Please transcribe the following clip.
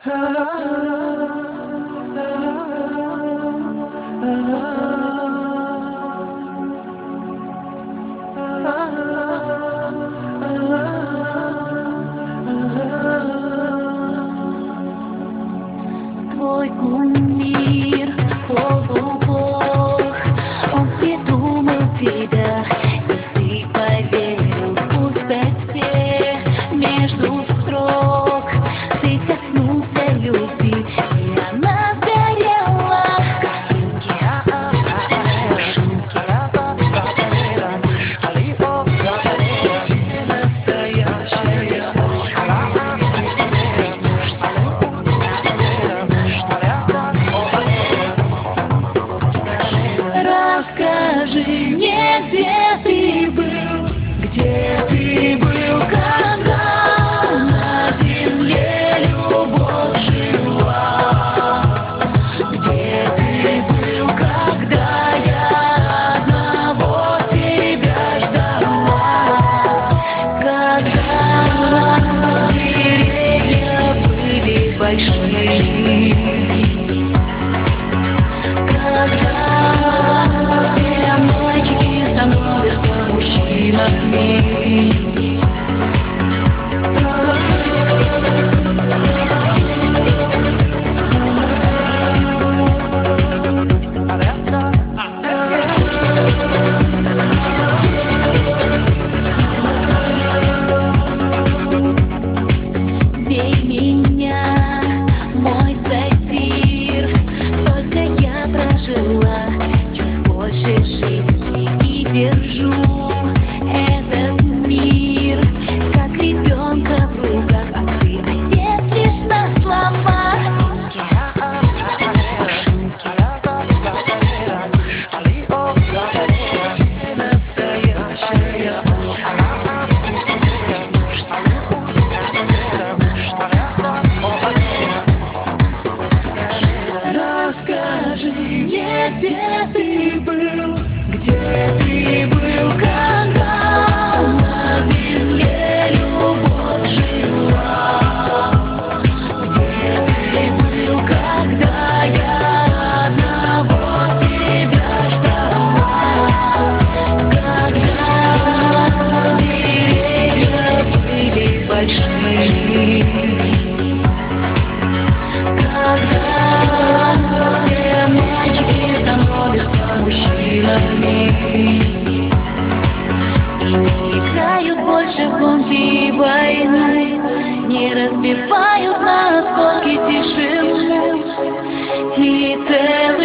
Твой кумир, полубог, он придумал тебя, и ты поверил в пустоте между строк. Ты коснулся любви, и она сгорела. Картинки, машинки, настоящая. Расскажи мне, где ты был, когда на земле любовь жила? Где ты был, когда я одного тебя ждала? Когда деревья были большими, когда все мальчики становятся мужчинами. Бей меня, мой сатир, только я прожила чуть больше жизни и держу этот мир как ребенка в руках, а ты отец лишь на словах. Машинки, настоящая. Расскажи мне, где ты был, когда на земле любовь жила? Где ты был, когда я одного тебя ждала? Когда деревья были большими, когда все мальчики становятся мужчинами и не играют больше в гонки и войны, не разбивают на осколки тишину и целый